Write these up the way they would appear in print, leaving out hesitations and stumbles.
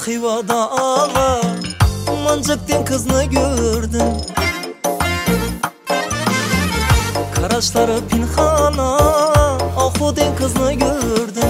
Xivada ağa Mancık'ten kızını gördüm. Karaşları pinhana Ahud'den kızını gördüm.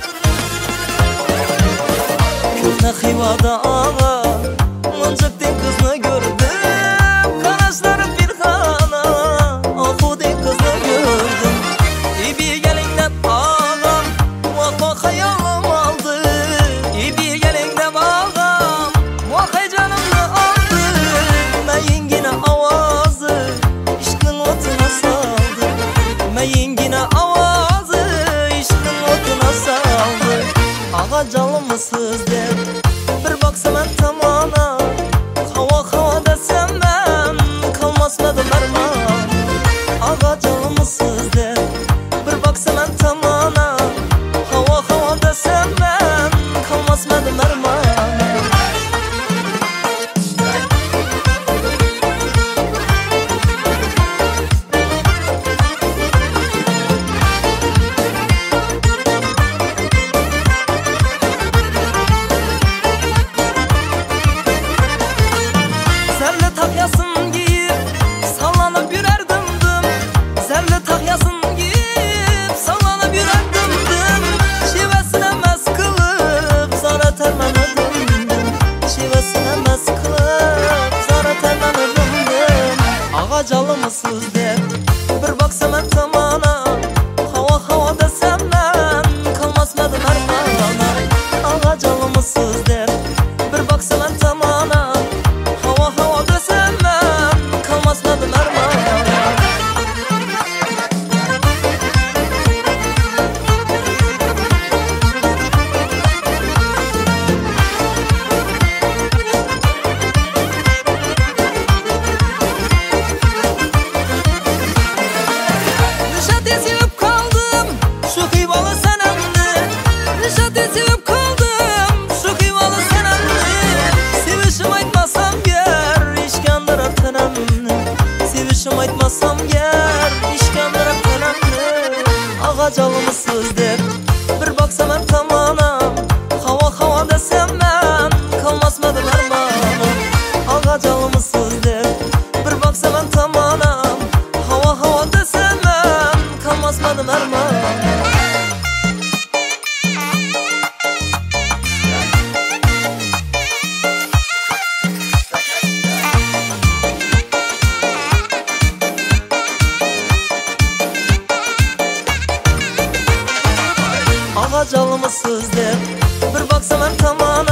Köhne Xivada ağa Mancık'ten kızını gördüm. Karaşları pinhana Ahud'den kızını gördüm. İbi gelinden ağam Vakva hayalim aldı. İbi gelinden ağam Vakva canımı aldı. Meyingine avazı İşkin otuna saldı. Meyingine avazı İşkin otuna saldı. Ağa canlımısız der Bir baksa ben tamana Hava hava desem ben Kalmazmadım erman. Ağa canlımısız der Bir baksa ben tamana Hava hava desem ben Kalmazmadım erman. Zerli takyasın giyip sallanıp yürerdim dım. Zerli takyasın giyip sallanıp yürerdim dım. Şivesine mez kılıp zara termemedim dım. Şivesine mez kılıp zara termemedim dım. Ağa calımısız der Bir baksa ben tamana Hava hava desem ben Kalmazmadım ermana. Ağa calımısız der Bir baksa ben tamana Hava hava desem ben Kalmazmadım ermana. Nişat ezilip kaldım Şu Xivalı senemdi. Nişat ezilip kaldım Şu Xivalı senemdi. Sevişim aytmasam ger İşkandıra tenemni. Sevişim aytmasam ger İşkandıra tenemni. Ağa calımısız der Bir baksa ben tamana Hava hava desem ben Kalmazmadım ermana. Ağa calımısız der Bir baksa ben tamana Hava hava desem ben Kalmazmadım ermana. Ağa calımısız der Bir baksa ben tamana